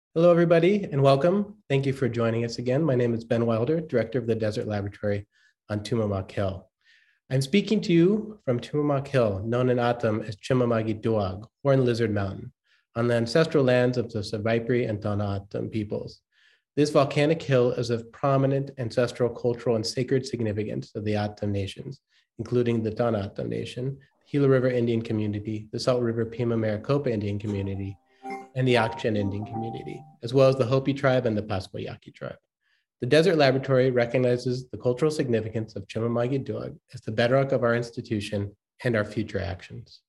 Hello, everybody, and welcome. Thank you for joining us again. My name is Ben Wilder, Director of the Desert Laboratory on Tumamoq Hill. I'm speaking to you from Tumamoq Hill, known in Atum as Chimamagi Duag, Horned Lizard Mountain, on the ancestral lands of the Savaipri and Tohono O'odham peoples. This volcanic hill is of prominent ancestral, cultural, and sacred significance of the O'odham nations, including the Tohono O'odham Nation, the Gila River Indian Community, the Salt River Pima Maricopa Indian Community, and the Ak-Chin Indian community, as well as the Hopi tribe and the Pascua Yaqui tribe. The Desert Laboratory recognizes the cultural significance of Chimamagi Duag as the bedrock of our institution and our future actions.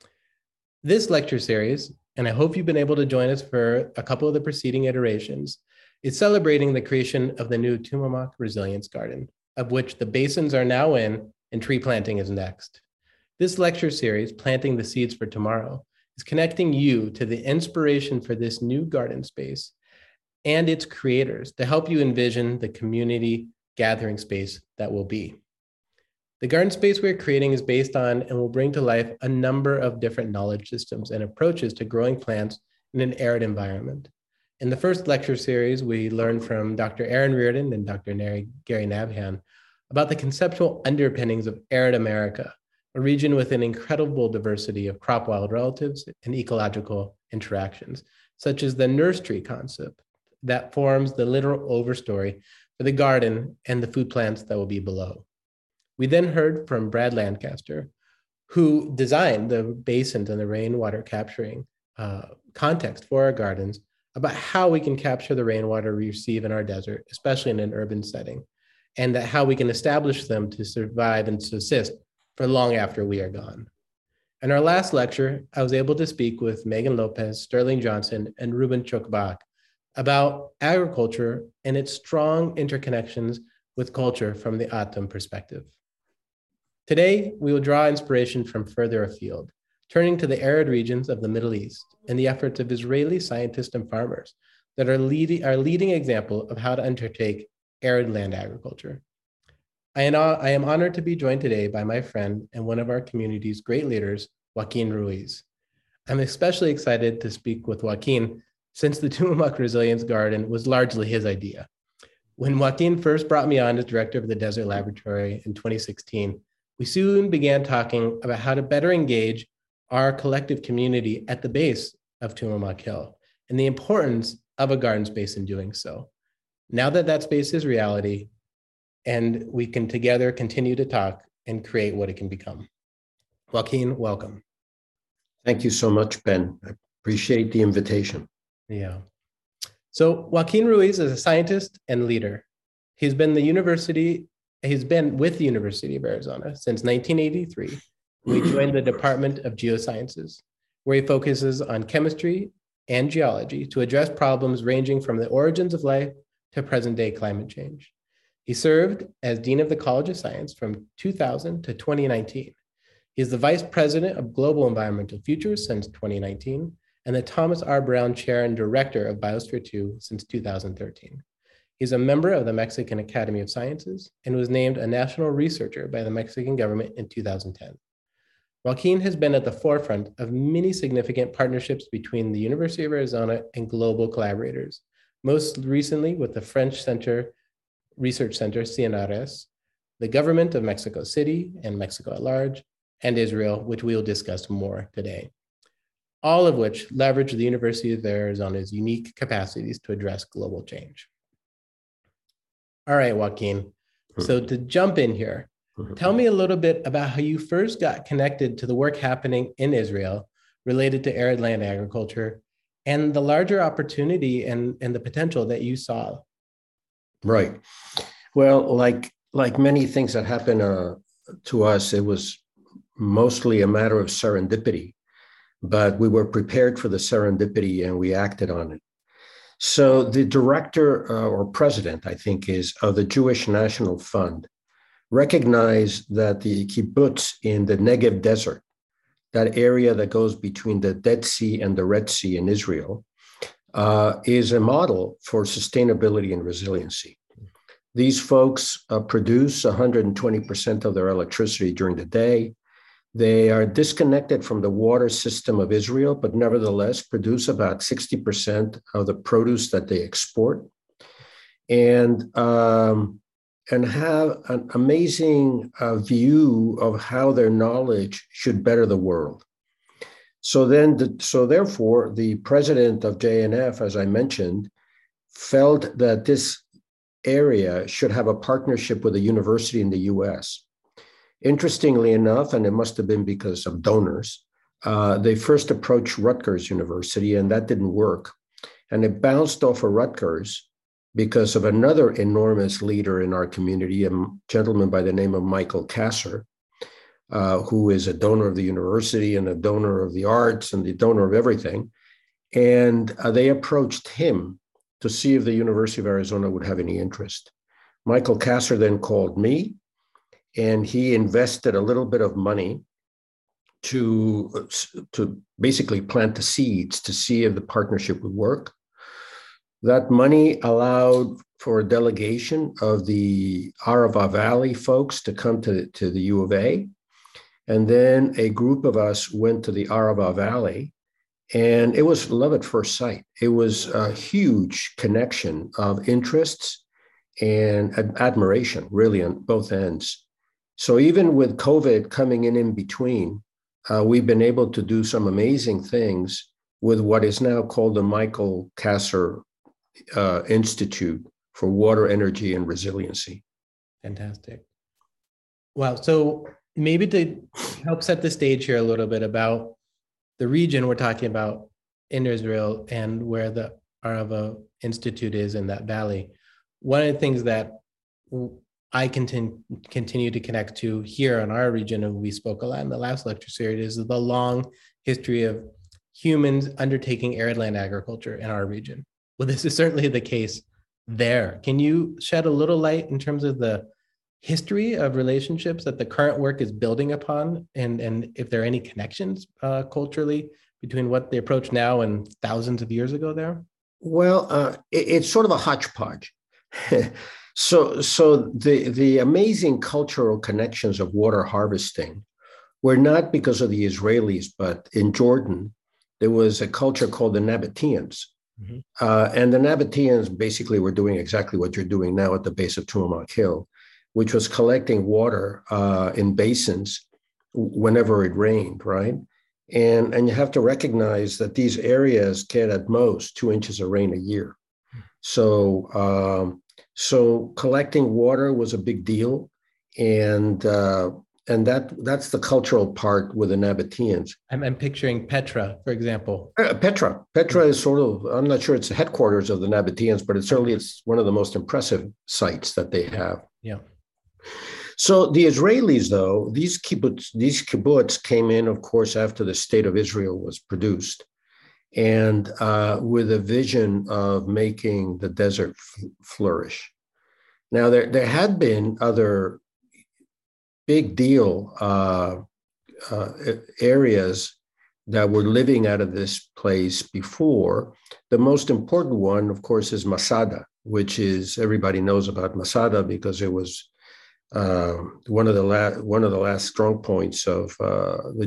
This lecture series, and I hope you've been able to join us for a couple of the preceding iterations, is celebrating the creation of the new Tumamoq Resilience Garden, of which the basins are now in and tree planting is next. This lecture series, Planting the Seeds for Tomorrow, is connecting you to the inspiration for this new garden space and its creators to help you envision the community gathering space that will be. The garden space we're creating is based on and will bring to life a number of different knowledge systems and approaches to growing plants in an arid environment. In the first lecture series, we learned from Dr. Aaron Reardon and Dr. Gary Nabhan about the conceptual underpinnings of arid America, a region with an incredible diversity of crop wild relatives and ecological interactions, such as the nurse tree concept that forms the literal overstory for the garden and the food plants that will be below. We then heard from Brad Lancaster, who designed the basins and the rainwater capturing context for our gardens, about how we can capture the rainwater we receive in our desert, especially in an urban setting, and that how we can establish them to survive and subsist for long after we are gone. In our last lecture, I was able to speak with Megan Lopez, Sterling Johnson, and Ruben Chokbak about agriculture and its strong interconnections with culture from the O'odham perspective. Today, we will draw inspiration from further afield, turning to the arid regions of the Middle East and the efforts of Israeli scientists and farmers that are leading example of how to undertake arid land agriculture. I am honored to be joined today by my friend and one of our community's great leaders, Joaquin Ruiz. I'm especially excited to speak with Joaquin since the Tumamoq Resilience Garden was largely his idea. When Joaquin first brought me on as director of the Desert Laboratory in 2016, we soon began talking about how to better engage our collective community at the base of Tumamoq Hill and the importance of a garden space in doing so. Now that that space is reality, and we can together continue to talk and create what it can become. Joaquin, welcome. Thank you so much, Ben. I appreciate the invitation. Yeah. So Joaquin Ruiz is a scientist and leader. He's been with the University of Arizona since 1983. We joined the Department of Geosciences, where he focuses on chemistry and geology to address problems ranging from the origins of life to present-day climate change. He served as Dean of the College of Science from 2000 to 2019. He is the Vice President of Global Environmental Futures since 2019 and the Thomas R. Brown Chair and Director of Biosphere 2 since 2013. He's a member of the Mexican Academy of Sciences and was named a national researcher by the Mexican government in 2010. Joaquin has been at the forefront of many significant partnerships between the University of Arizona and global collaborators, most recently with the French Research Center, CNRS, the government of Mexico City and Mexico at large, and Israel, which we will discuss more today, all of which leverage the University of Arizona's unique capacities to address global change. All right, Joaquin. So to jump in here, tell me a little bit about how you first got connected to the work happening in Israel related to arid land agriculture and the larger opportunity and the potential that you saw. Right. Well, like many things that happen to us, it was mostly a matter of serendipity, but we were prepared for the serendipity and we acted on it. So the director or president, I think, is of the Jewish National Fund, recognized that the kibbutz in the Negev Desert, that area that goes between the Dead Sea and the Red Sea in Israel, is a model for sustainability and resiliency. These folks produce 120% of their electricity during the day. They are disconnected from the water system of Israel, but nevertheless produce about 60% of the produce that they export, and have an amazing view of how their knowledge should better the world. So therefore, the president of JNF, as I mentioned, felt that this area should have a partnership with a university in the US. Interestingly enough, and it must have been because of donors, they first approached Rutgers University, and that didn't work. And it bounced off of Rutgers because of another enormous leader in our community, a gentleman by the name of Michael Kasser, who is a donor of the university and a donor of the arts and the donor of everything. And they approached him to see if the University of Arizona would have any interest. Michael Kasser then called me, and he invested a little bit of money to basically plant the seeds to see if the partnership would work. That money allowed for a delegation of the Arava Valley folks to come to the U of A. And then a group of us went to the Arava Valley, and it was love at first sight. It was a huge connection of interests and admiration, really, on both ends. So even with COVID coming in between, we've been able to do some amazing things with what is now called the Michael Kasser Institute for Water, Energy, and Resiliency. Fantastic. Wow. So maybe to help set the stage here a little bit about the region we're talking about in Israel and where the Arava Institute is in that valley, one of the things that I continue to connect to here in our region, and we spoke a lot in the last lecture series, is the long history of humans undertaking arid land agriculture in our region. Well, this is certainly the case there. Can you shed a little light in terms of the history of relationships that the current work is building upon, and if there are any connections culturally between what they approach now and thousands of years ago there? Well, it's sort of a hodgepodge. So the amazing cultural connections of water harvesting were not because of the Israelis, but in Jordan, there was a culture called the Nabateans. Mm-hmm. And the Nabateans basically were doing exactly what you're doing now at the base of Tumamoc Hill, which was collecting water in basins whenever it rained, right? And you have to recognize that these areas get at most 2 inches of rain a year. So collecting water was a big deal, and that's the cultural part with the Nabateans. I'm picturing Petra, for example. Petra is sort of, I'm not sure it's the headquarters of the Nabateans, but it's one of the most impressive sites that they have. Yeah. So the Israelis, though, these kibbutz came in, of course, after the state of Israel was produced, and with a vision of making the desert flourish. Now, there had been other big deal areas that were living out of this place before. The most important one, of course, is Masada, which is, everybody knows about Masada because it was one of the last strong points of the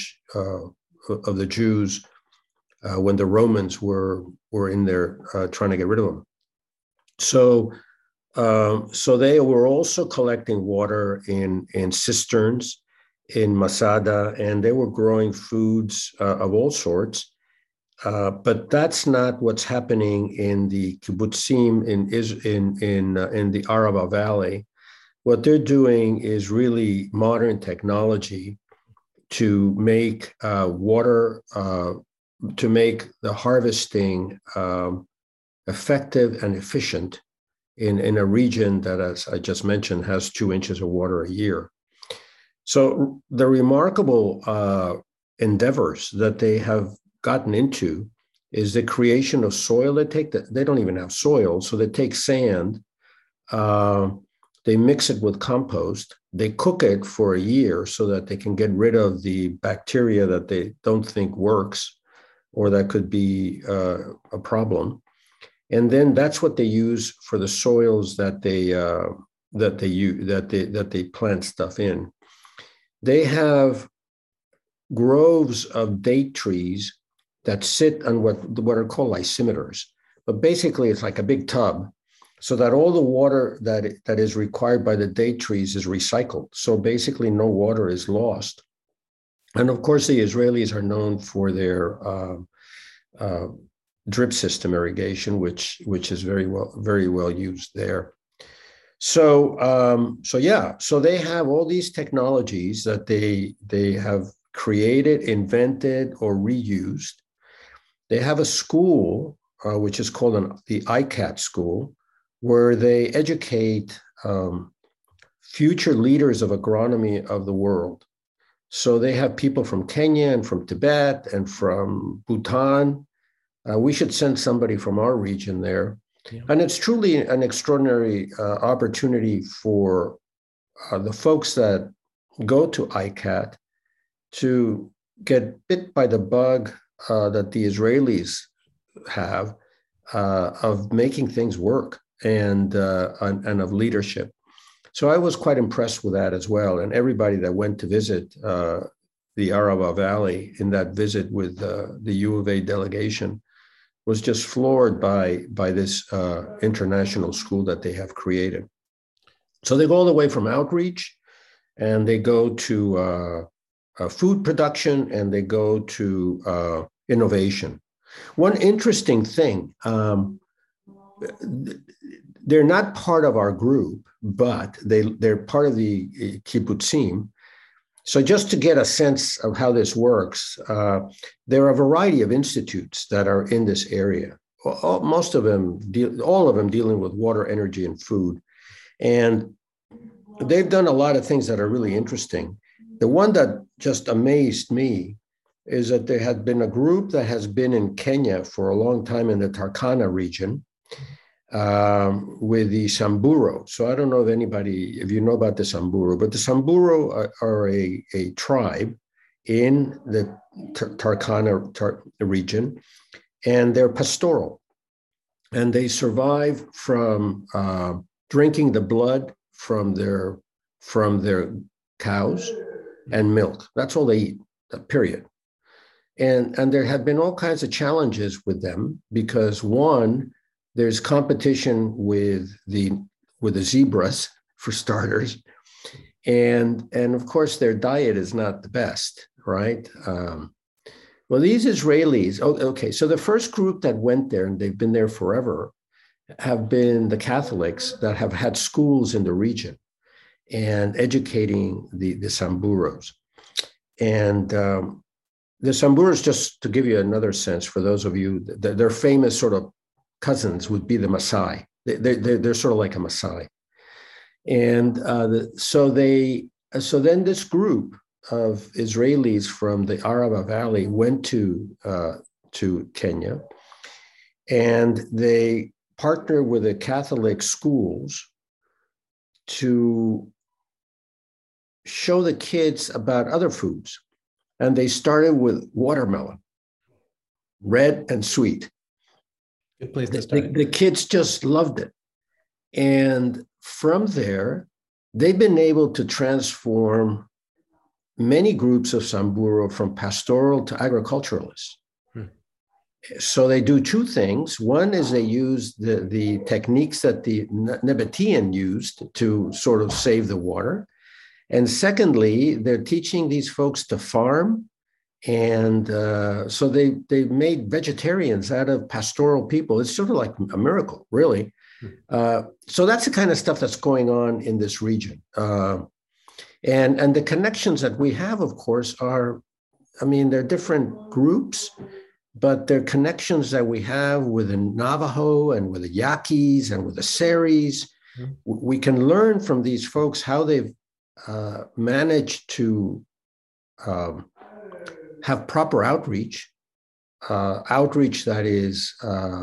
Jews when the Romans were in there trying to get rid of them. So they were also collecting water in cisterns in Masada, and they were growing foods of all sorts. But that's not what's happening in the kibbutzim in the Arava Valley. What they're doing is really modern technology to make water, to make the harvesting effective and efficient in a region that, as I just mentioned, has 2 inches of water a year. So the remarkable endeavors that they have gotten into is the creation of soil. They don't even have soil, so they take sand, they mix it with compost, they cook it for a year so that they can get rid of the bacteria that they don't think works or that could be a problem. And then that's what they use for the soils that they plant stuff in. They have groves of date trees that sit on what are called lysimeters. But basically, it's like a big tub, so that all the water that is required by the date trees is recycled. So basically, no water is lost. And of course, the Israelis are known for their uh, drip system irrigation, which is very well used there. So they have all these technologies that they have created, invented, or reused. They have a school, which is called the ICAT school, where they educate future leaders of agronomy of the world. So they have people from Kenya and from Tibet and from Bhutan. We should send somebody from our region there. Yeah. And it's truly an extraordinary opportunity for the folks that go to ICAT to get bit by the bug that the Israelis have of making things work and of leadership. So I was quite impressed with that as well. And everybody that went to visit the Arava Valley in that visit with the U of A delegation was just floored by this international school that they have created. So they go all the way from outreach, and they go to food production, and they go to innovation. One interesting thing, they're not part of our group, but they're part of the kibbutzim. So just to get a sense of how this works, there are a variety of institutes that are in this area. Most of them, all of them dealing with water, energy, and food. And they've done a lot of things that are really interesting. The one that just amazed me is that there had been a group that has been in Kenya for a long time in the Turkana region with the Samburu. So I don't know if you know about the Samburu, but the Samburu are a tribe in the Turkana region, and they're pastoral. And they survive from drinking the blood from their cows and milk. That's all they eat, period. And there have been all kinds of challenges with them because, one, there's competition with the zebras, for starters, and of course their diet is not the best, right? Well, these Israelis, okay, so the first group that went there, and they've been there forever, have been the Catholics that have had schools in the region and educating the Samburos. And the Samburos, just to give you another sense for those of you, they're famous sort of cousins would be the Maasai. They're sort of like a Maasai. And so then this group of Israelis from the Arava Valley went to Kenya, and they partnered with the Catholic schools to show the kids about other foods. And they started with watermelon, red and sweet. Good place to start. The kids just loved it. And from there, they've been able to transform many groups of Samburu from pastoral to agriculturalists. So they do two things. One is they use the techniques that the Nabatean used to sort of save the water. And secondly, they're teaching these folks to farm. And so they made vegetarians out of pastoral people. It's sort of like a miracle, really. So that's the kind of stuff that's going on in this region. And the connections that we have, of course, are, they're different groups, but they're connections that we have with the Navajo and with the Yaquis and with the Seris. We can learn from these folks how they've managed to have proper outreach that is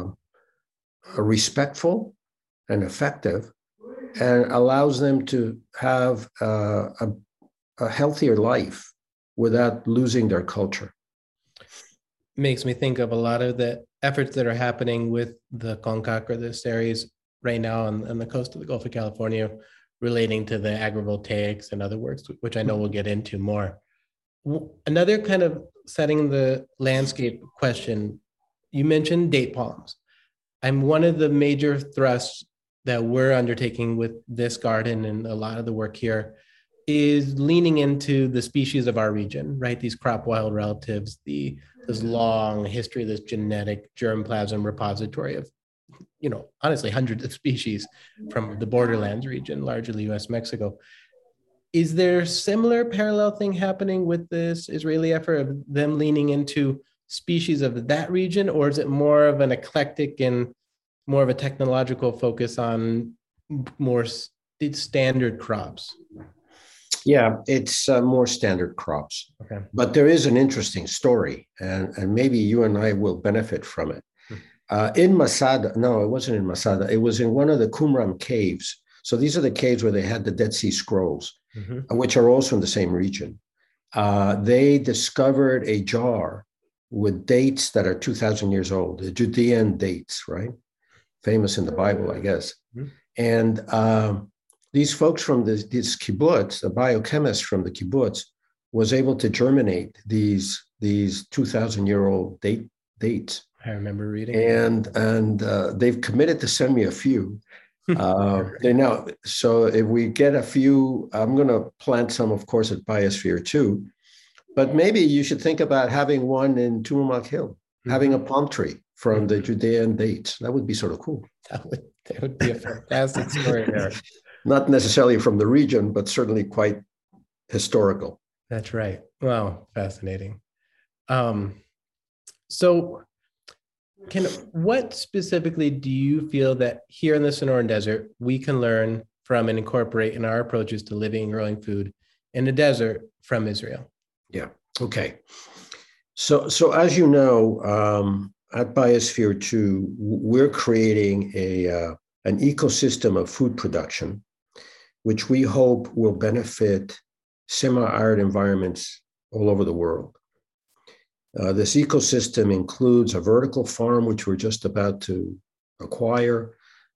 respectful and effective, and allows them to have a healthier life without losing their culture. Makes me think of a lot of the efforts that are happening with the Concak or the Seris right now on the coast of the Gulf of California relating to the agrivoltaics and other works, which I know we'll get into more. Another kind of setting the landscape question, you mentioned date palms. I'm one of the major thrusts that we're undertaking with this garden and a lot of the work here is leaning into the species of our region, right? These crop wild relatives, this long history, this genetic germplasm repository of, honestly, hundreds of species from the borderlands region, largely US, Mexico. Is there similar parallel thing happening with this Israeli effort of them leaning into species of that region, or is it more of an eclectic and more of a technological focus on more standard crops? Yeah, it's more standard crops. Okay. But there is an interesting story, and maybe you and I will benefit from it. In Masada, no, it wasn't in Masada. It was in one of the Qumran caves. So these are the caves where they had the Dead Sea Scrolls, which are also in the same region. They discovered a jar with dates that are 2,000 years old, the Judean dates, right? Famous in the Bible, I guess. And these folks from this kibbutz, the biochemist from the kibbutz, was able to germinate these 2,000-year-old dates. I remember reading. And they've committed to send me a few. So if we get a few, I'm going to plant some, of course, at Biosphere too. But maybe you should think about having one in Tumamoc Hill, having a palm tree from the Judean dates. That would be sort of cool. That would be a fantastic story there. Not necessarily from the region, but certainly quite historical. That's right. Wow, fascinating. So what specifically do you feel that here in the Sonoran Desert we can learn from and incorporate in our approaches to living and growing food in the desert from Israel? Yeah. Okay. So as you know, at Biosphere 2, we're creating an ecosystem of food production, which we hope will benefit semi-arid environments all over the world. This ecosystem includes a vertical farm, which we're just about to acquire,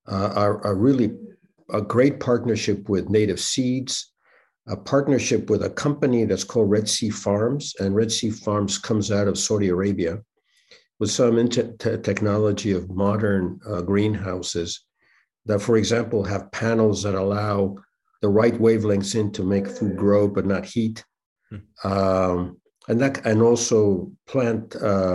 a great partnership with Native Seeds, a partnership with a company that's called Red Sea Farms, and Red Sea Farms comes out of Saudi Arabia with some technology of modern greenhouses that, for example, have panels that allow the right wavelengths in to make food grow but not heat. And also plant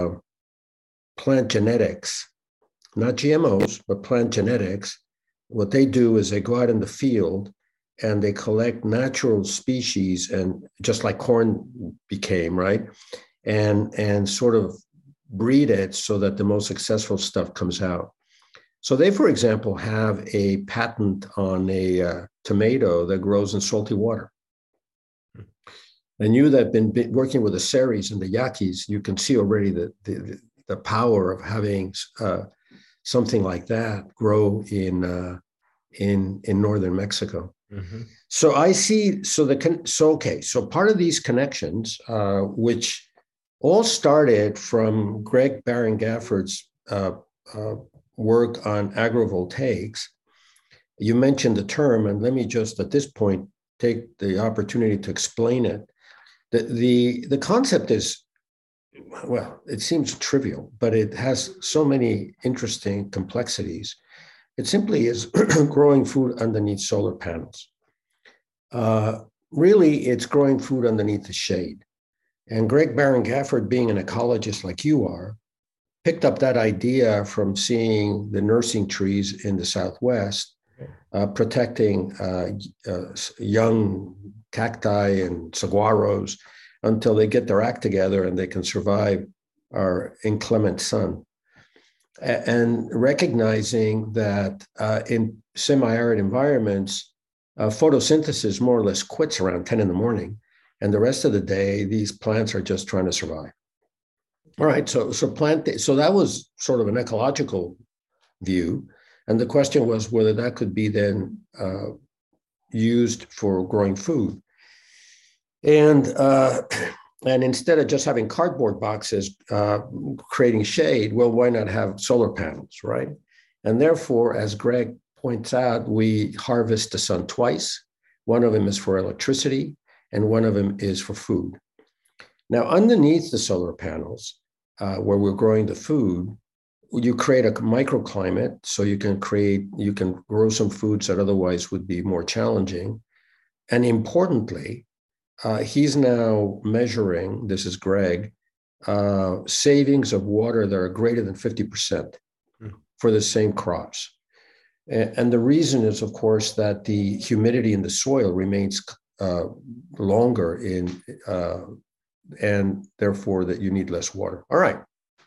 genetics, not GMOs, but plant genetics. What they do is they go out in the field and they collect natural species, and just like corn became, right? And sort of breed it so that the most successful stuff comes out. So they, for example, have a patent on a tomato that grows in salty water. And you that have been working with the Seris and the Yaquis, you can see already the power of having something like that grow in northern Mexico. So I see. So part of these connections, which all started from Greg Barron-Gafford's work on agrovoltaics. You mentioned the term, and let me just at this point take the opportunity to explain it. The concept is, well, it seems trivial, but it has so many interesting complexities. It simply is growing food underneath solar panels. Really, it's growing food underneath the shade. And Greg Barron-Gafford, being an ecologist like you are, picked up that idea from seeing the nursing trees in the Southwest, protecting young cacti and saguaros until they get their act together and they can survive our inclement sun. And recognizing that in semi-arid environments, photosynthesis more or less quits around 10 in the morning. And the rest of the day, these plants are just trying to survive. All right, so that was sort of an ecological view. And the question was whether that could be then used for growing food. And instead of just having cardboard boxes creating shade, well, why not have solar panels, right? And therefore, as Greg points out, we harvest the sun twice. One of them is for electricity, and one of them is for food. Now, underneath the solar panels, where we're growing the food, you create a microclimate, so you can grow some foods that otherwise would be more challenging. And importantly, he's now measuring, this is Greg, savings of water that are greater than 50% for the same crops. And the reason is, of course, that the humidity in the soil remains longer and therefore that you need less water. All right.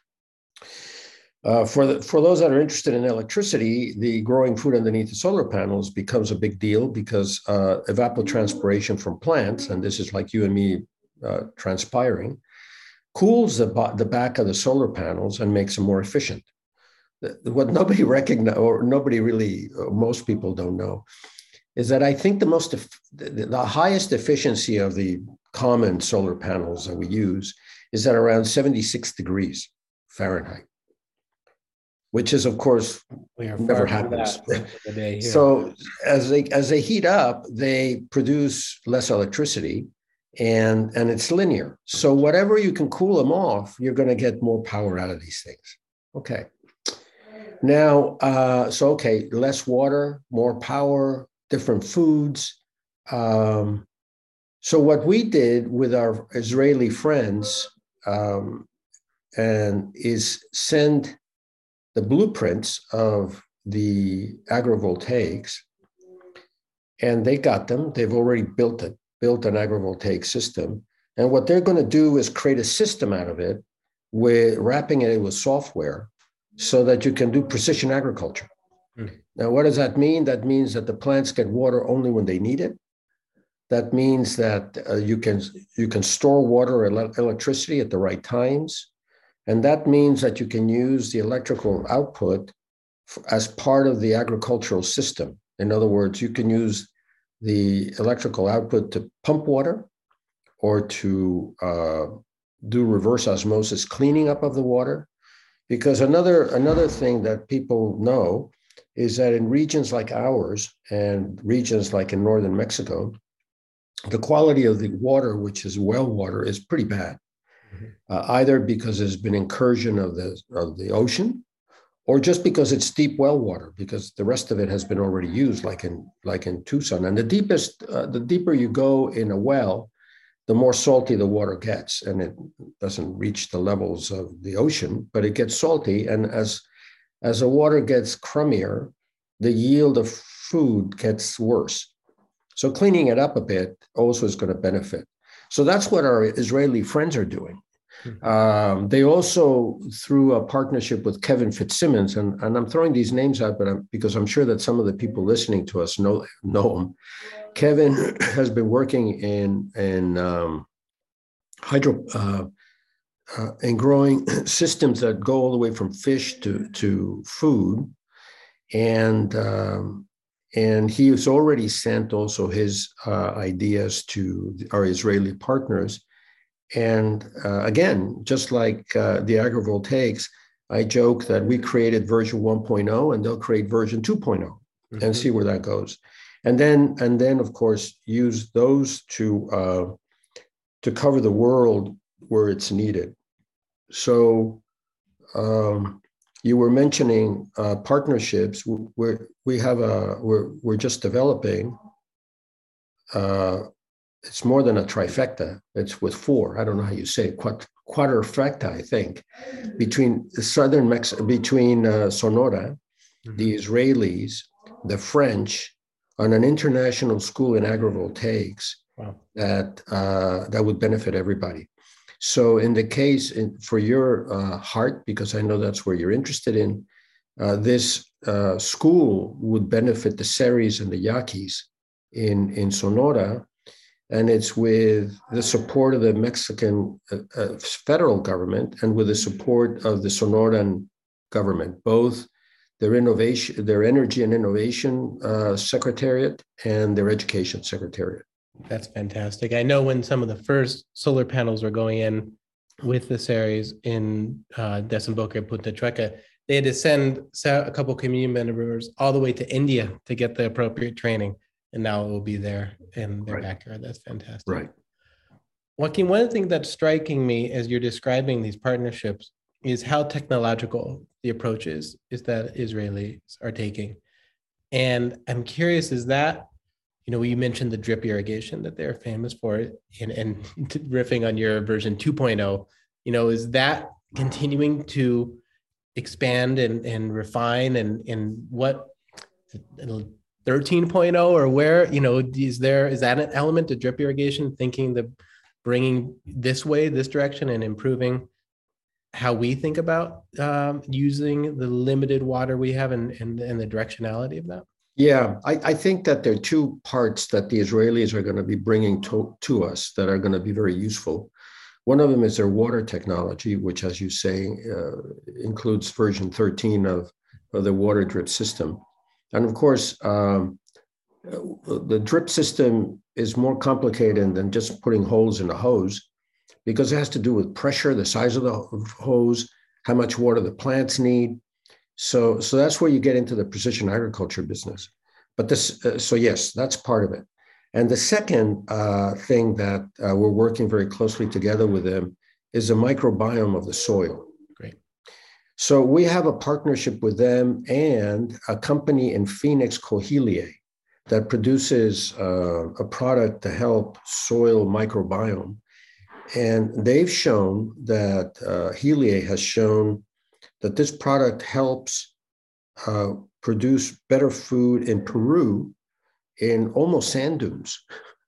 For those that are interested in electricity, the growing food underneath the solar panels becomes a big deal because evapotranspiration from plants, and this is like you and me transpiring, cools the back of the solar panels and makes them more efficient. What nobody recognizes, or most people don't know, is that I think the highest efficiency of the common solar panels that we use is at around 76 degrees Fahrenheit, which is, of course, never happens. So as they heat up, they produce less electricity, and it's linear. So whatever you can cool them off, you're going to get more power out of these things. Okay. Now, less water, more power, different foods. So what we did with our Israeli friends is send the blueprints of the agrivoltaics, and they got them. They've already built an agrivoltaic system. And what they're going to do is create a system out of it, wrapping it with software so that you can do precision agriculture. Now, what does that mean? That means that the plants get water only when they need it. That means that you can store water or electricity at the right times. And that means that you can use the electrical output as part of the agricultural system. In other words, you can use the electrical output to pump water or to do reverse osmosis cleaning up of the water. Because another thing that people know is that in regions like ours and regions like in northern Mexico, the quality of the water, which is well water, is pretty bad. Either because there's been incursion of the ocean, or just because it's deep well water, because the rest of it has been already used, like in Tucson. And the deeper you go in a well, the more salty the water gets, and it doesn't reach the levels of the ocean, but it gets salty. And as the water gets crummier, the yield of food gets worse. So cleaning it up a bit also is going to benefit. So that's what our Israeli friends are doing. They also, through a partnership with Kevin Fitzsimmons, and I'm throwing these names out, because I'm sure that some of the people listening to us know him. Kevin has been working in growing systems that go all the way from fish to food, and he has already sent also his ideas to our Israeli partners. And again, just like the agrivoltaics, I joke that we created version 1.0 and they'll create version 2.0 and see where that goes. And then of course, use those to cover the world where it's needed. So you were mentioning partnerships. We're just developing. It's more than a trifecta. It's with four. I don't know how you say it. Quadrifecta, I think, between Sonora, the Israelis, the French, on an international school in agrivoltaics. Wow. that would benefit everybody. So in the case for your heart, because I know that's where you're interested in, this school would benefit the Seris and the Yaquis in Sonora. And it's with the support of the Mexican federal government and with the support of the Sonoran government, both their energy and innovation secretariat and their education secretariat. That's fantastic. I know when some of the first solar panels were going in with the Seris in Desemboco and Punta Chueca, they had to send a couple community members all the way to India to get the appropriate training. And now it will be there in their backyard. That's fantastic. Right. Joaquin, one of the things that's striking me as you're describing these partnerships is how technological the approach is that Israelis are taking. And I'm curious, is that, you mentioned the drip irrigation that they're famous for, and riffing on your version 2.0, is that continuing to expand and refine and what 13.0 or where, is that an element of drip irrigation, thinking the bringing this direction and improving how we think about using the limited water we have and the directionality of that? Yeah, I think that there are two parts that the Israelis are going to be bringing to us that are going to be very useful. One of them is their water technology, which, as you say, includes version 13 of the water drip system. And of course, the drip system is more complicated than just putting holes in a hose, because it has to do with pressure, the size of the hose, how much water the plants need. So that's where you get into the precision agriculture business. But so yes, that's part of it. And the second thing that we're working very closely together with them is the microbiome of the soil. Great. So we have a partnership with them and a company in Phoenix called Heliae that produces a product to help soil microbiome. And they've shown that Heliae has shown that this product helps produce better food in Peru in almost sand dunes.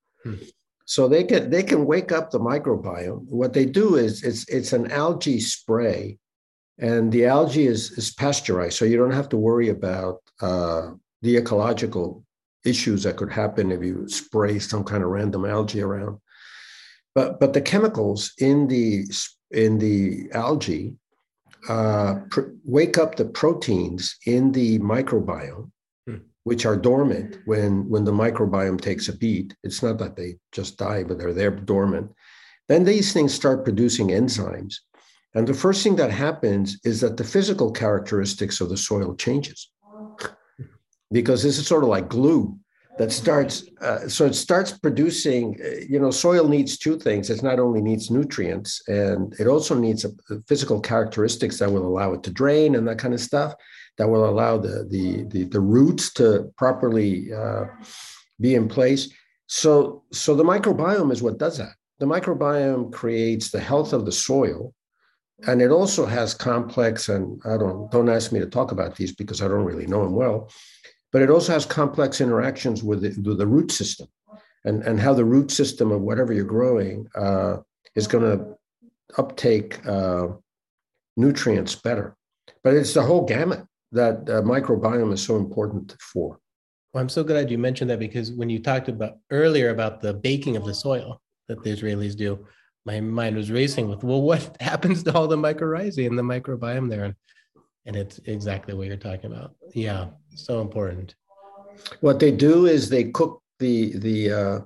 So they can wake up the microbiome. What they do is it's an algae spray, and the algae is pasteurized, so you don't have to worry about the ecological issues that could happen if you spray some kind of random algae around. But the chemicals in the algae wake up the proteins in the microbiome, which are dormant when the microbiome takes a beat. It's not that they just die, but they're there dormant. Then these things start producing enzymes. And the first thing that happens is that the physical characteristics of the soil changes, because this is sort of like glue that starts, so it starts producing, soil needs two things. It not only needs nutrients, and it also needs physical characteristics that will allow it to drain and that kind of stuff, that will allow the roots to properly be in place. So the microbiome is what does that. The microbiome creates the health of the soil, and it also has complex, and don't ask me to talk about these because I don't really know them well, but it also has complex interactions with the root system, and how the root system of whatever you're growing is going to uptake nutrients better. But it's the whole gamut that microbiome is so important for. Well, I'm so glad you mentioned that, because when you talked about earlier about the baking of the soil that the Israelis do, my mind was racing with, well, what happens to all the mycorrhizae in the microbiome there? And it's exactly what you're talking about. Yeah, so important. What they do is they cook the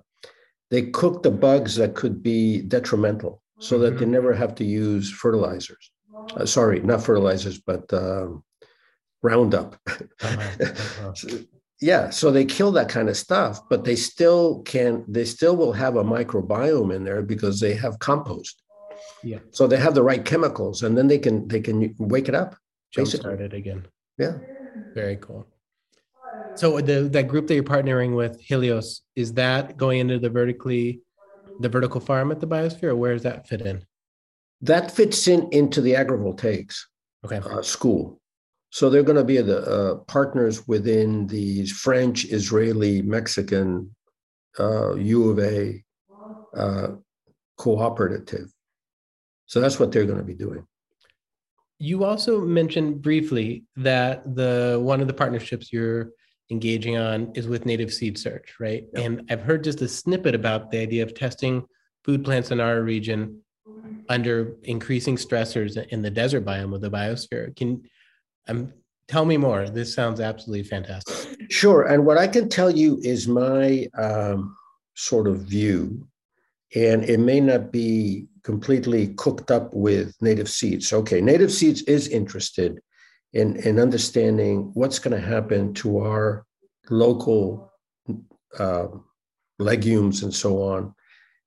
bugs that could be detrimental, so that they never have to use fertilizers. Sorry, not fertilizers, but Roundup. Yeah, so they kill that kind of stuff, but they still will have a microbiome in there because they have compost. Yeah. So they have the right chemicals, and then they can wake it up. Jumpstart it again. Yeah. Very cool. So that group that you're partnering with, Helios, is that going into the vertical farm at the biosphere, or where does that fit in? That fits into the agrivoltaics school. So they're going to be the partners within the French, Israeli, Mexican, U of A cooperative. So that's what they're going to be doing. You also mentioned briefly that one of the partnerships you're engaging on is with Native Seed Search, right? Yep. And I've heard just a snippet about the idea of testing food plants in our region under increasing stressors in the desert biome of the biosphere. Tell me more. This sounds absolutely fantastic. Sure. And what I can tell you is my sort of view, and it may not be completely cooked up with Native Seeds. Okay, Native Seeds is interested in understanding what's going to happen to our local legumes and so on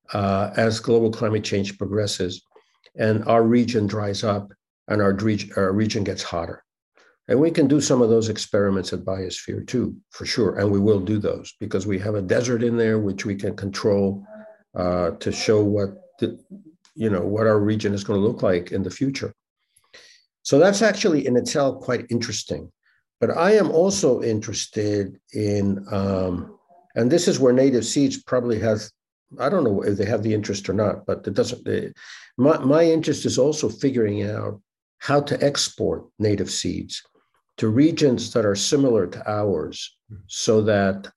as global climate change progresses and our region dries up and our region gets hotter. And we can do some of those experiments at Biosphere too, for sure. And we will do those because we have a desert in there, which we can control to show what our region is going to look like in the future. So that's actually in itself quite interesting. But I am also interested in, and this is where Native Seeds probably has, I don't know if they have the interest or not, but it doesn't. My interest is also figuring out how to export native seeds to regions that are similar to ours, so that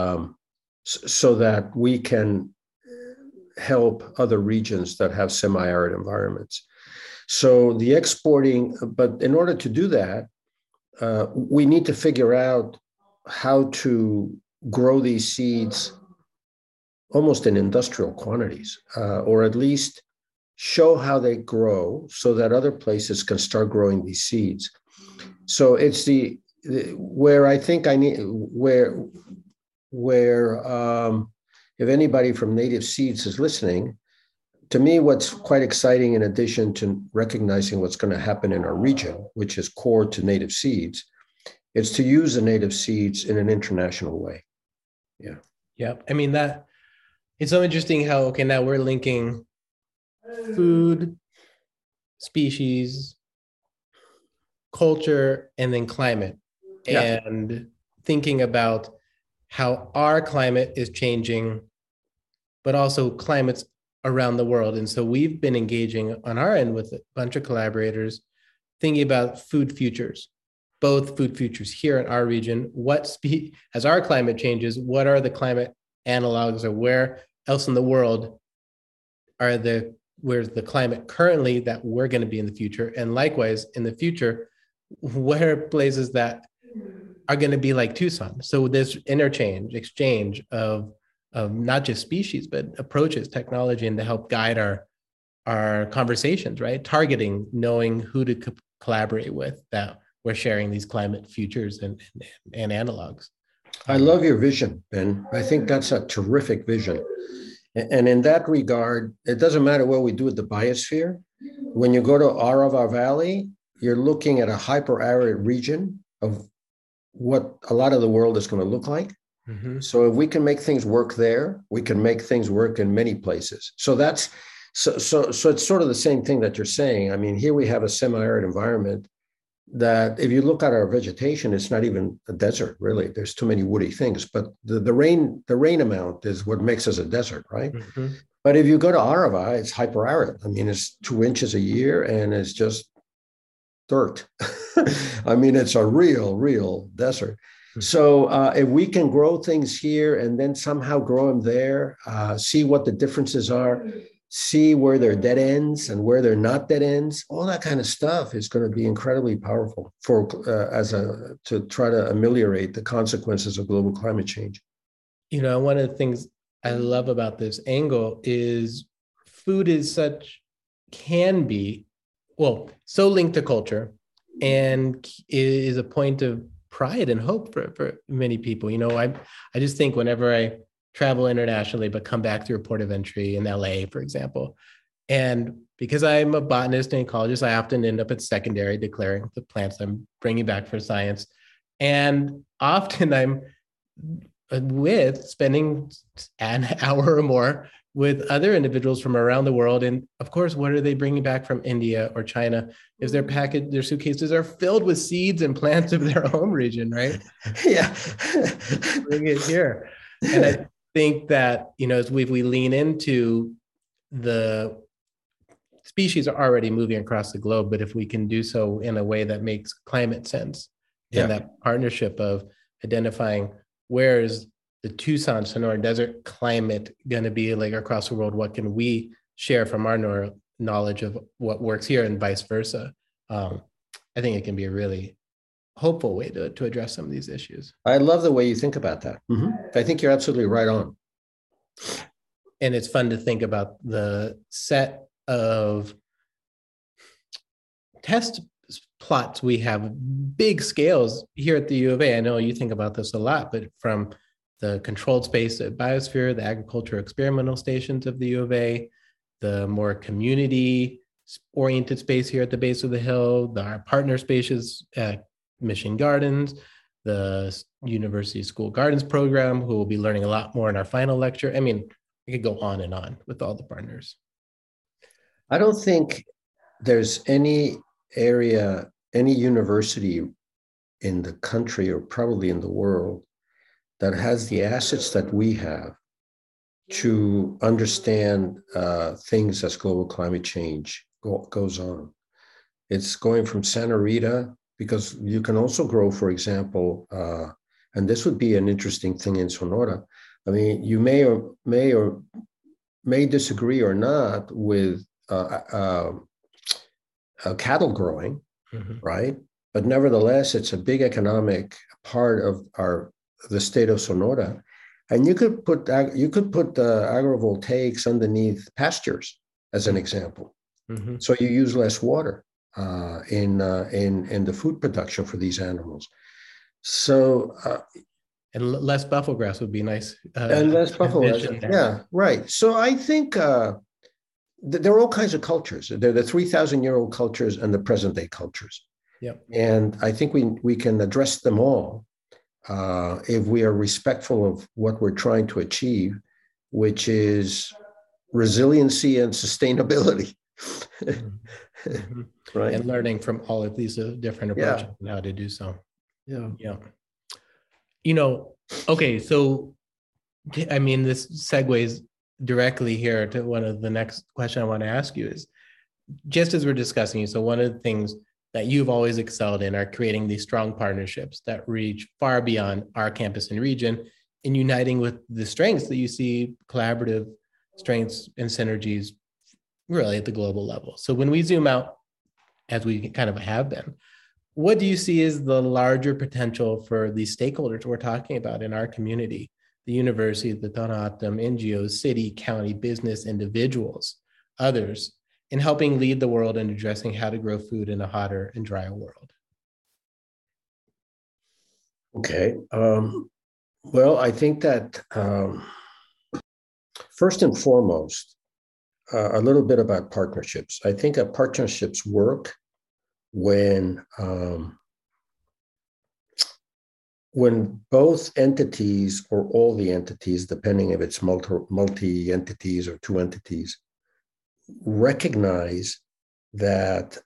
we can help other regions that have semi-arid environments. So the exporting, but in order to do that, we need to figure out how to grow these seeds almost in industrial quantities, or at least show how they grow so that other places can start growing these seeds. So it's where I think I need, if anybody from Native Seeds is listening, to me, what's quite exciting, in addition to recognizing what's going to happen in our region, which is core to Native Seeds, is to use the native seeds in an international way. Yeah. Yeah. I mean, it's so interesting how, okay, now we're linking food, species, culture, and then climate. Yeah. And thinking about how our climate is changing, but also climates around the world. And so we've been engaging on our end with a bunch of collaborators, thinking about food futures, both food futures here in our region. As our climate changes, what are the climate analogs, or where else in the world where's the climate currently that we're going to be in the future? And likewise, in the future, where are places that are going to be like Tucson? So this exchange of not just species, but approaches, technology, and to help guide our conversations, right? Targeting, knowing who to collaborate with, that we're sharing these climate futures and analogs. I love your vision, Ben. I think that's a terrific vision. And in that regard, it doesn't matter what we do at the biosphere. When you go to Arava Valley, you're looking at a hyper-arid region of what a lot of the world is going to look like. Mm-hmm. So if we can make things work there, we can make things work in many places. So it's sort of the same thing that you're saying. I mean, here we have a semi-arid environment that, if you look at our vegetation, it's not even a desert, really. There's too many woody things, but the rain amount is what makes us a desert, right? Mm-hmm. But if you go to Arava, it's hyper-arid. I mean, it's 2 inches a year and it's just dirt. I mean, it's a real desert. So if we can grow things here and then somehow grow them there, see what the differences are, see where they're dead ends and where they're not dead ends, all that kind of stuff is going to be incredibly powerful to try to ameliorate the consequences of global climate change. One of the things I love about this angle is food can be so linked to culture, and is a point of pride and hope for many people. I just think whenever I travel internationally, but come back through a port of entry in LA, for example, and because I'm a botanist and ecologist, I often end up at secondary declaring the plants I'm bringing back for science. And often I'm spending an hour or more with other individuals from around the world. And of course, what are they bringing back from India or China? Is their suitcases are filled with seeds and plants of their home region, right? Yeah. Bring it here. And I think that, as we lean into the species are already moving across the globe, but if we can do so in a way that makes climate sense, and that partnership of identifying where is the Tucson Sonora Desert climate going to be like across the world, what can we share from our knowledge of what works here and vice versa? I think it can be a really hopeful way to address some of these issues. I love the way you think about that. Mm-hmm. I think you're absolutely right on. And it's fun to think about the set of test plots we have, big scales here at the U of A. I know you think about this a lot, but from the controlled space at Biosphere, the agricultural experimental stations of the U of A, the more community oriented space here at the base of the hill, our partner spaces at Mission Gardens, the University School Gardens program, who will be learning a lot more in our final lecture. I mean, I could go on and on with all the partners. I don't think there's any area, any university in the country or probably in the world that has the assets that we have to understand things as global climate change goes on. It's going from Santa Rita, because you can also grow, for example, and this would be an interesting thing in Sonora. I mean, you may disagree or not with cattle growing, right? But nevertheless, it's a big economic part of the state of Sonora, and you could put agrivoltaics underneath pastures as an example. So you use less water in the food production for these animals. So and less buffalo grass would be nice. And less buffalo grass. Yeah, right. So I think there are all kinds of cultures. There are the 3,000-year-old cultures and the present-day cultures. Yep. And I think we can address them all if we are respectful of what we're trying to achieve, which is resiliency and sustainability. Right. And learning from all of these different approaches and how to do so. Yeah. Okay, so I mean, this segues directly here to one of the next question I want to ask you is, just as we're discussing, so one of the things that you've always excelled in are creating these strong partnerships that reach far beyond our campus and region, and uniting with the strengths that you see, collaborative strengths and synergies really at the global level. So when we zoom out, as we kind of have been, what do you see as the larger potential for these stakeholders we're talking about in our community, the university, the Tohono O'odham, NGOs, city, county, business, individuals, others, in helping lead the world in addressing how to grow food in a hotter and drier world? Okay. Well, I think that first and foremost, a little bit about partnerships. I think partnerships work when both entities or all the entities, depending if it's multi entities or two entities, recognize that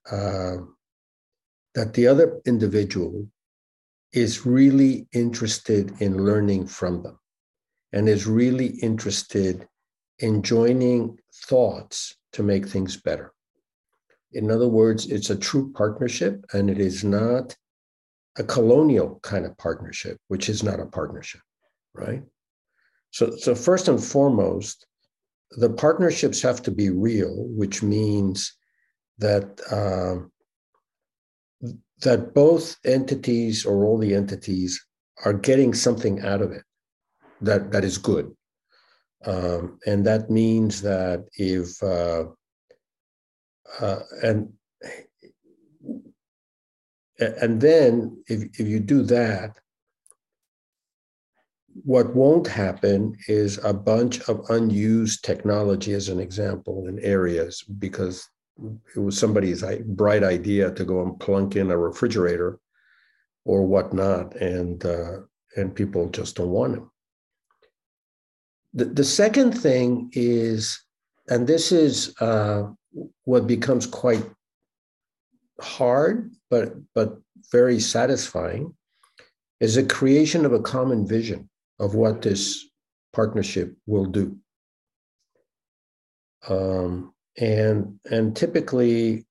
the other individual is really interested in learning from them and is really interested in joining thoughts to make things better. In other words, it's a true partnership, and it is not a colonial kind of partnership, which is not a partnership, right? So first and foremost, the partnerships have to be real, which means that that both entities or all the entities are getting something out of it that is good. And that means that and then if you do that, what won't happen is a bunch of unused technology, as an example, in areas, because it was somebody's bright idea to go and plunk in a refrigerator or whatnot, and people just don't want them. The second thing is, and this is what becomes quite hard, but very satisfying, is a creation of a common vision of what this partnership will do. And typically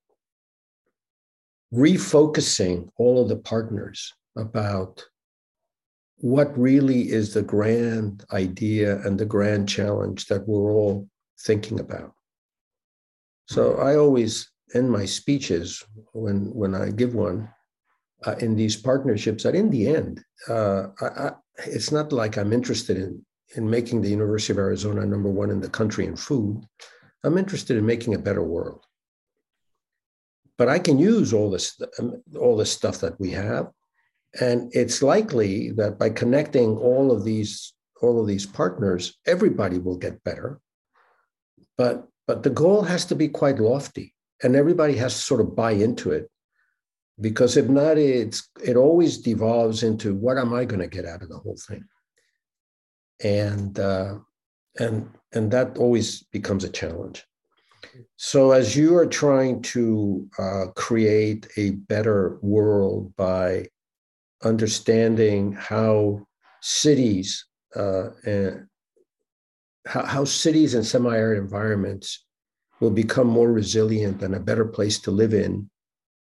refocusing all of the partners about what really is the grand idea and the grand challenge that we're all thinking about. So I always end my speeches when I give one in these partnerships that in the end, it's not like I'm interested in making the University of Arizona #1 in the country in food. I'm interested in making a better world. But I can use all this stuff that we have, And it's likely that by connecting all of these partners, everybody will get better. But the goal has to be quite lofty, and everybody has to sort of buy into it, because if not, it always devolves into what am I going to get out of the whole thing, and that always becomes a challenge. So as you are trying to create a better world by understanding how cities and how cities and semi-arid environments will become more resilient and a better place to live in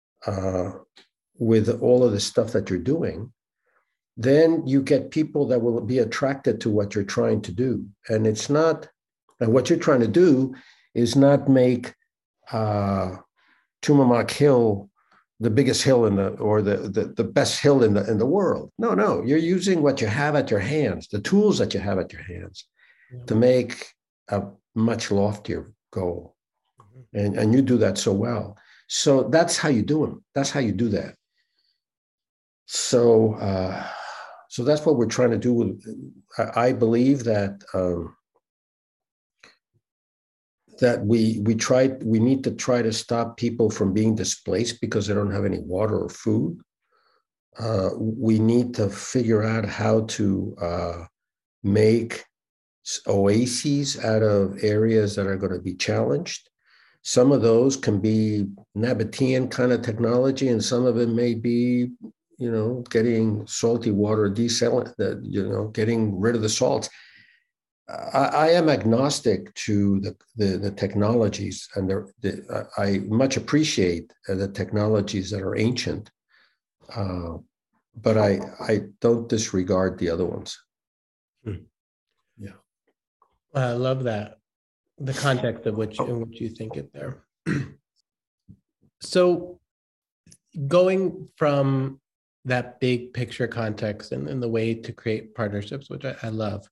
with all of the stuff that you're doing, then you get people that will be attracted to what you're trying to do. And what you're trying to do is not make Tumamoc Hill the biggest hill or the best hill in the world. No, you're using what you have at your hands, the tools that you have at your hands, to make a much loftier goal. And you do that so well. So that's how you do them. That's how you do that. So that's what we're trying to do. I believe that we need to try to stop people from being displaced because they don't have any water or food. We need to figure out how to make oases out of areas that are going to be challenged. Some of those can be Nabatean kind of technology, and some of it may be, getting salty water getting rid of the salts. I am agnostic to the technologies, and I much appreciate the technologies that are ancient, but I don't disregard the other ones. Yeah, I love that, the context in which you think it there. So, going from that big picture context and the way to create partnerships, which I love.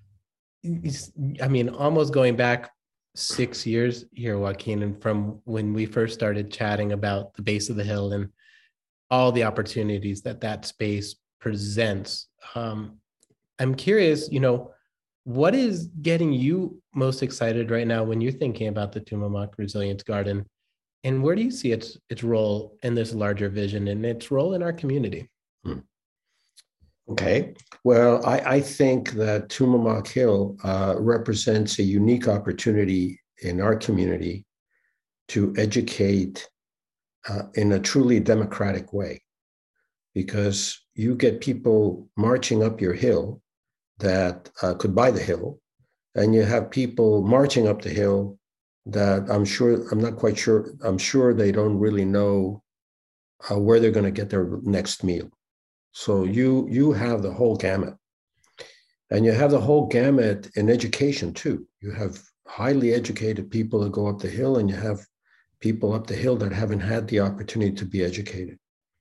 I mean, almost going back 6 years here, Joaquin, and from when we first started chatting about the base of the hill and all the opportunities that space presents. I'm curious, what is getting you most excited right now when you're thinking about the Tumamoc Resilience Garden, and where do you see its role in this larger vision and its role in our community? Okay. Well, I think that Tumamoc Hill represents a unique opportunity in our community to educate in a truly democratic way, because you get people marching up your hill that could buy the hill, and you have people marching up the hill that I'm sure they don't really know where they're going to get their next meal. So you have the whole gamut. And you have the whole gamut in education too. You have highly educated people that go up the hill, and you have people up the hill that haven't had the opportunity to be educated.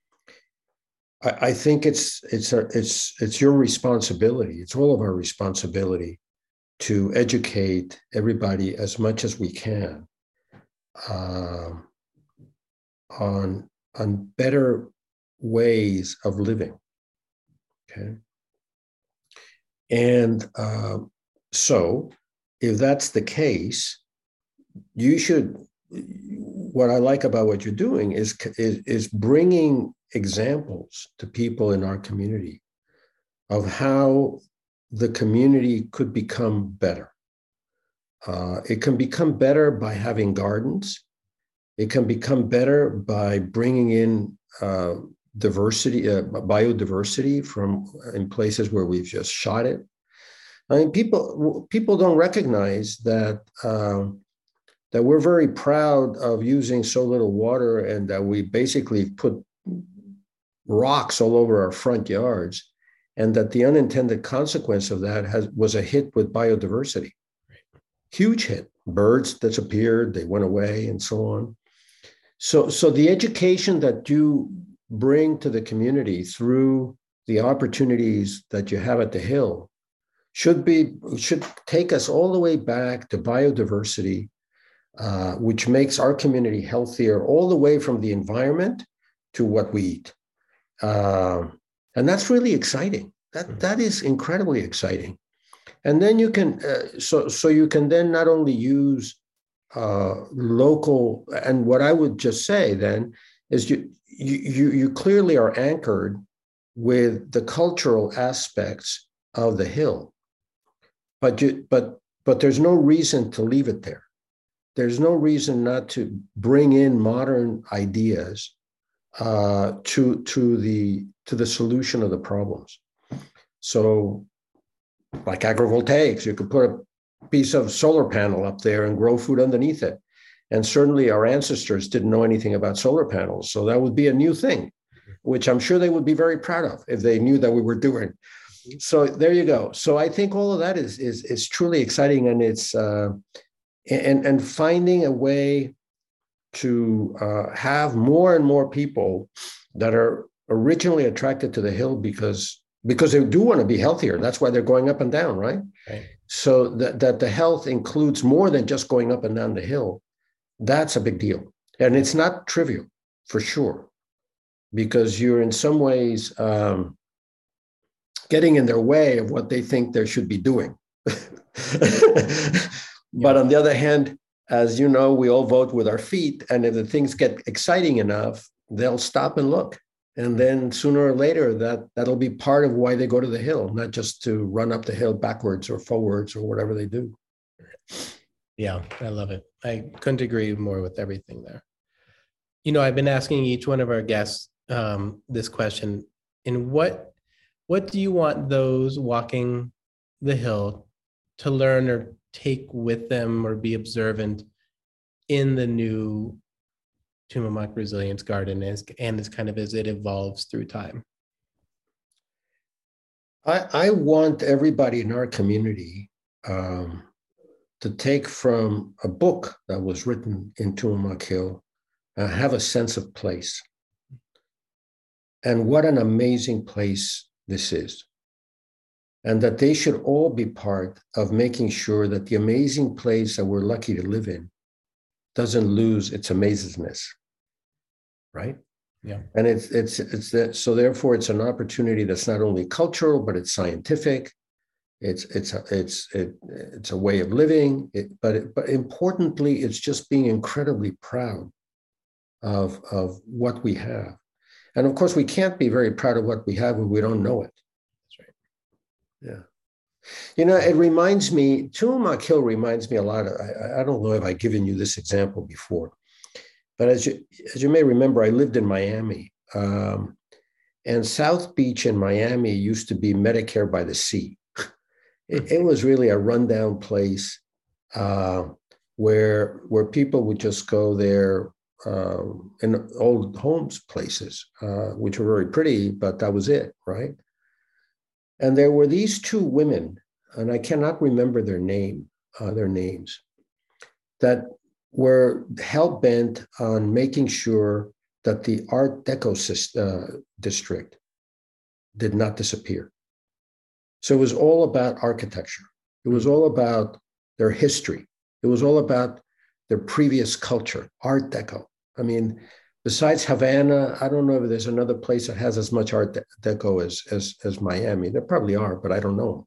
I think it's your responsibility. It's all of our responsibility to educate everybody as much as we can on better ways of living. Okay. And so if that's the case, what I like about what you're doing is bringing examples to people in our community of how the community could become better. It can become better by having gardens. It can become better by bringing in biodiversity in places where we've just shot it. I mean, people don't recognize that we're very proud of using so little water, and that we basically put rocks all over our front yards, and that the unintended consequence of that was a hit with biodiversity. Huge hit. Birds disappeared, they went away, and so on. So the education that you bring to the community through the opportunities that you have at the Hill should take us all the way back to biodiversity, which makes our community healthier, all the way from the environment to what we eat. And that's really exciting. That is incredibly exciting. And then you can, so you can then not only use local, and what I would just say then is you clearly are anchored with the cultural aspects of the hill, but there's no reason to leave it there. There's no reason not to bring in modern ideas to the solution of the problems. So, like agrivoltaics, you could put a piece of solar panel up there and grow food underneath it. And certainly our ancestors didn't know anything about solar panels. So that would be a new thing, which I'm sure they would be very proud of if they knew that we were doing. So there you go. So I think all of that is truly exciting, and it's and finding a way to have more and more people that are originally attracted to the hill because they do want to be healthier. That's why they're going up and down, right? Right. So that the health includes more than just going up and down the hill. That's a big deal. And it's not trivial, for sure, because you're in some ways getting in their way of what they think they should be doing. But on the other hand, as you know, we all vote with our feet. And if the things get exciting enough, they'll stop and look. And then sooner or later, that'll be part of why they go to the hill, not just to run up the hill backwards or forwards or whatever they do. Yeah, I love it. I couldn't agree more with everything there. You know, I've been asking each one of our guests this question: in what do you want those walking the hill to learn or take with them or be observant in the new Tumamoc Resilience Garden and as kind of as it evolves through time? I want everybody in our community to take from a book that was written in Tumamoc Hill, have a sense of place. And what an amazing place this is. And that they should all be part of making sure that the amazing place that we're lucky to live in doesn't lose its amazingness, right? Yeah. And it's that. So therefore, it's an opportunity that's not only cultural, but it's scientific. It's a way of living. But importantly, it's just being incredibly proud of what we have. And of course, we can't be very proud of what we have when we don't know it. That's right. Yeah. You know, it reminds me, Tumamoc Hill reminds me a lot of, I don't know if I've given you this example before, but as you may remember, I lived in Miami. And South Beach in Miami used to be Medicare by the Sea. It was really a rundown place where people would just go there in old homes places, which were very pretty, but that was it, right? And there were these two women, and I cannot remember their names, that were hell-bent on making sure that the Art Deco district did not disappear. So it was all about architecture. It was all about their history. It was all about their previous culture, Art Deco. I mean, besides Havana, I don't know if there's another place that has as much Art Deco as Miami. There probably are, but I don't know.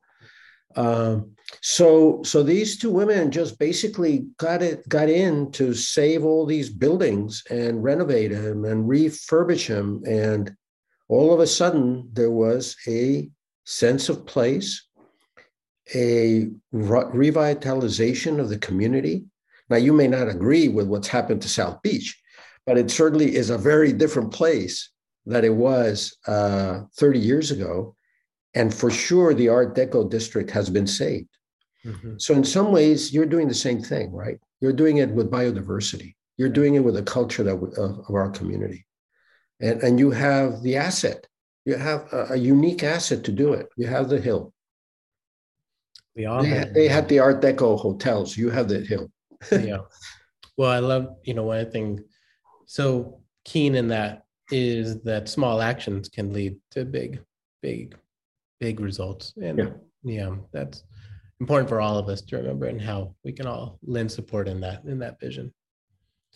So these two women just basically got in to save all these buildings and renovate them and refurbish them. And all of a sudden, there was a sense of place, a revitalization of the community. Now, you may not agree with what's happened to South Beach, but it certainly is a very different place than it was 30 years ago. And for sure, the Art Deco district has been saved. Mm-hmm. So in some ways, you're doing the same thing, right? You're doing it with biodiversity. You're doing it with the culture of our community. And you have the asset. You have a unique asset to do it. You have the hill. We all they had the Art Deco hotels. You have the hill. Yeah. Well, I love, one thing so keen in that is that small actions can lead to big results. And yeah, that's important for all of us to remember, and how we can all lend support in that vision.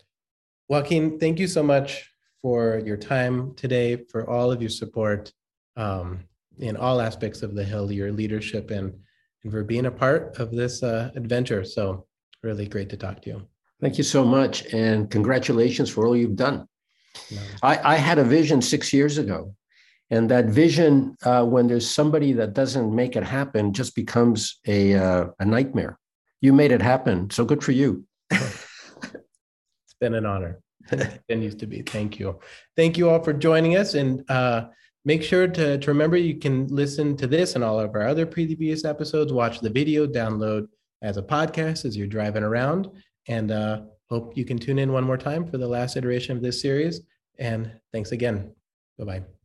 Joaquin, thank you so much for your time today, for all of your support. in all aspects of the Hill, your leadership and for being a part of this adventure. So really great to talk to you. Thank you so much. And congratulations for all you've done. No. I had a vision 6 years ago. And that vision, when there's somebody that doesn't make it happen, just becomes a nightmare. You made it happen. So good for you. It's been an honor. It continues to be. Thank you. Thank you all for joining us. And make sure to remember you can listen to this and all of our other previous episodes, watch the video, download as a podcast as you're driving around. And hope you can tune in one more time for the last iteration of this series. And thanks again. Bye-bye.